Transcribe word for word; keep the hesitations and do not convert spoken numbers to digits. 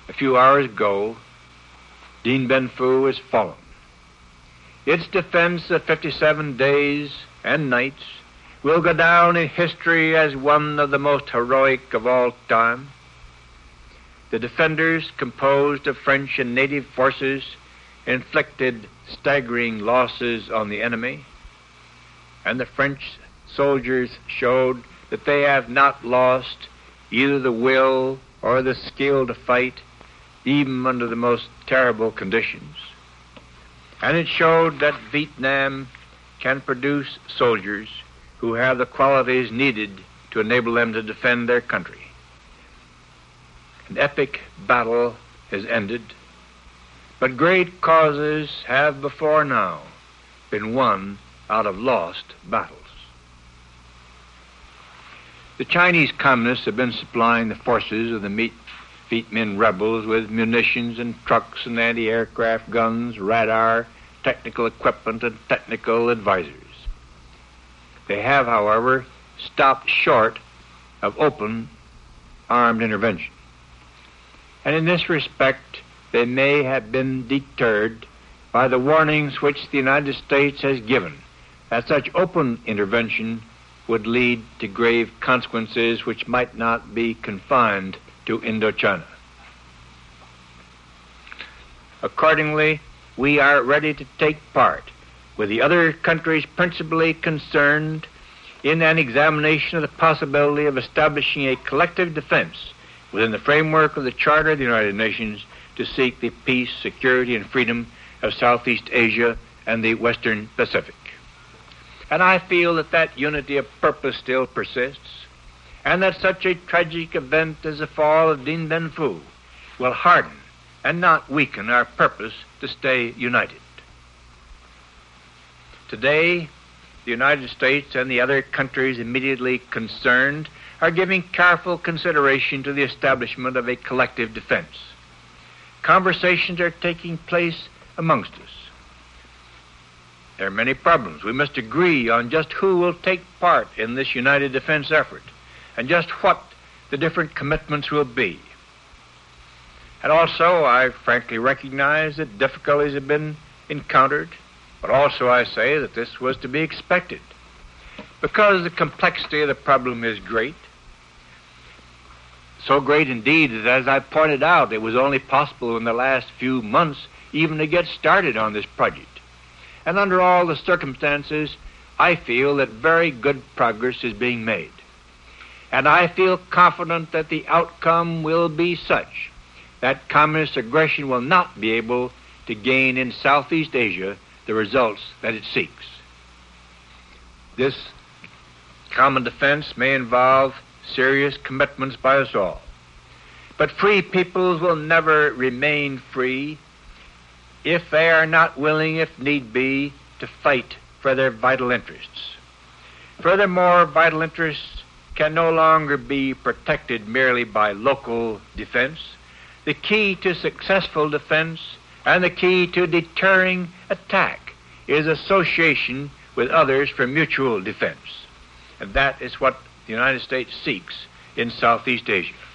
a few hours ago, Dien Bien Phu has fallen. Its defense of fifty-seven days and nights will go down in history as one of the most heroic of all time. The defenders, composed of French and native forces, inflicted staggering losses on the enemy, and the French soldiers showed that they have not lost either the will or the skill to fight, even under the most terrible conditions. And it showed that Vietnam can produce soldiers who have the qualities needed to enable them to defend their country. An epic battle has ended, but great causes have before now been won out of lost battles. The Chinese communists have been supplying the forces of the Viet Minh rebels with munitions and trucks and anti-aircraft guns, radar, technical equipment, and technical advisors. They have, however, stopped short of open armed intervention. And in this respect, they may have been deterred by the warnings which the United States has given that such open intervention would lead to grave consequences which might not be confined to Indochina. Accordingly, we are ready to take part with the other countries principally concerned in an examination of the possibility of establishing a collective defense within the framework of the Charter of the United Nations to seek the peace, security, and freedom of Southeast Asia and the Western Pacific. And I feel that that unity of purpose still persists, and that such a tragic event as the fall of Dien Bien Phu will harden and not weaken our purpose to stay united. Today, the United States and the other countries immediately concerned are giving careful consideration to the establishment of a collective defense. Conversations are taking place amongst us. There are many problems. We must agree on just who will take part in this united defense effort and just what the different commitments will be. And also, I frankly recognize that difficulties have been encountered, but also I say that this was to be expected because the complexity of the problem is great. So great indeed that, as I pointed out, it was only possible in the last few months even to get started on this project. And under all the circumstances, I feel that very good progress is being made. And I feel confident that the outcome will be such that communist aggression will not be able to gain in Southeast Asia the results that it seeks. This common defense may involve serious commitments by us all. But free peoples will never remain free if they are not willing, if need be, to fight for their vital interests. Furthermore, vital interests can no longer be protected merely by local defense. The key to successful defense and the key to deterring attack is association with others for mutual defense. And that is what the United States seeks in Southeast Asia.